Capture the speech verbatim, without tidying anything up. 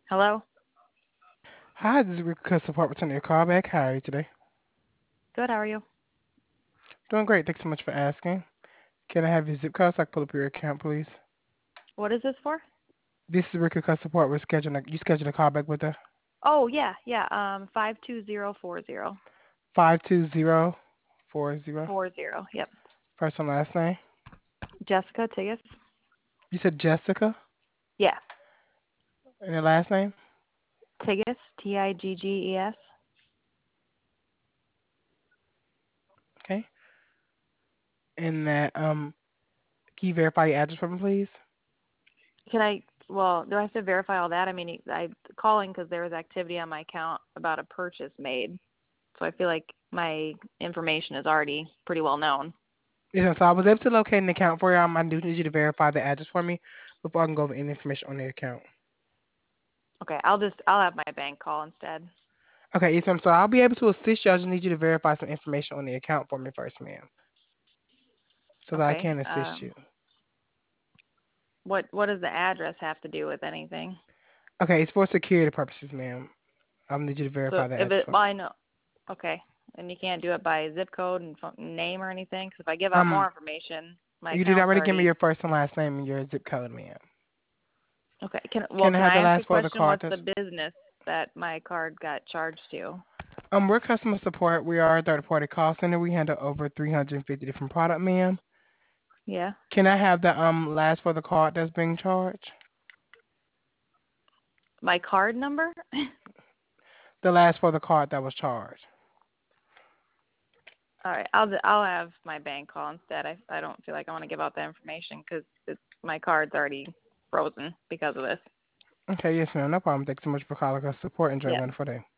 Hello? Hi, this is Rick Customer Support returning your call back. How are you today? Good, how are you? Doing great. Thanks so much for asking. Can I have your zip code so I can pull up your account, please? What is this for? This is Rick Customer Support. We're scheduling. A, you scheduled a call back with us. Oh, yeah, yeah, um, five two zero four zero. Five two zero four zero. Four zero, yep. First and last name. Jessica Tigas? You said Jessica, Yeah. and your last name. Tigas, T I G G E S. Okay. And that um, can you verify your address for me, please? Can I, well, do I have to verify all that? I mean, I'm calling because there was activity on my account about a purchase made. So I feel like my information is already pretty well known. Yes, so I was able to locate an account for you. Um, I do need you to verify the address for me before I can go over any information on the account. Okay, I'll just, I'll have my bank call instead. Okay, yes, ma'am. So I'll be able to assist you. I just need you to verify some information on the account for me first, ma'am, so that I Okay, can assist you. um, what, what does the address have to do with anything? Okay, it's for security purposes, ma'am. I'll need you to So verify the if address it, for well, me. I know. Okay. And you can't do it by zip code and phone, name or anything? Because if I give out more Um, information, my you did account's already give me already. your first and last name and your zip code, ma'am. Okay. Can well, Can I can have I the ask a last four of the question? card? What's That's, the business that my card got charged to? um, we're customer support. We are a third-party call center. We handle over three hundred fifty different products, ma'am. Yeah. Can I have the um last for the card that's being charged? My card number? The last for the card that was charged. All right. I'll I'll have my bank call instead. I I don't feel like I want to give out that information because my card's already frozen because of this. Okay, yes, ma'am. No problem. Thanks so much for calling us support. Enjoy a Yeah. wonderful day.